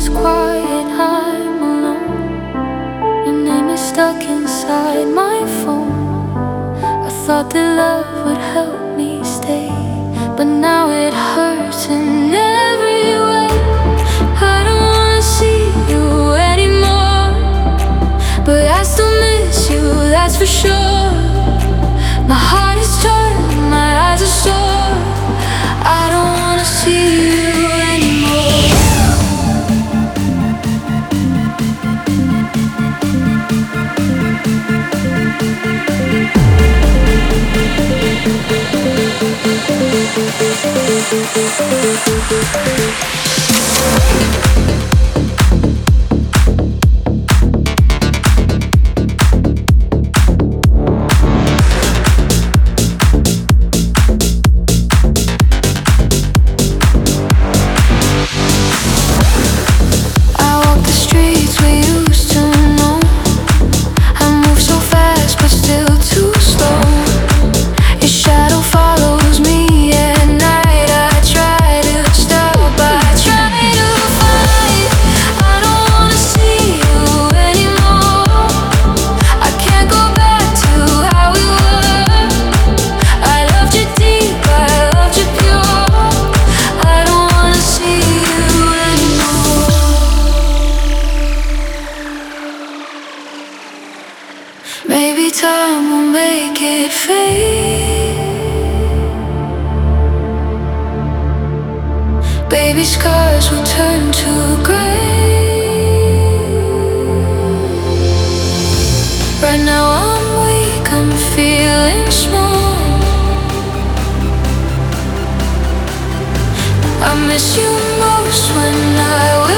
quiet, I'm alone. Your name is stuck inside my phone. I thought that love would help me stay, but now it hurts in every way. I don't wanna see you anymore, but I still miss you, that's for sure. My heart is torn, my eyes are sore. I don't wanna see you anymore. Maybe time will make it fade. Baby scars will turn to gray. Right now I'm weak, I'm feeling small. I miss you most when I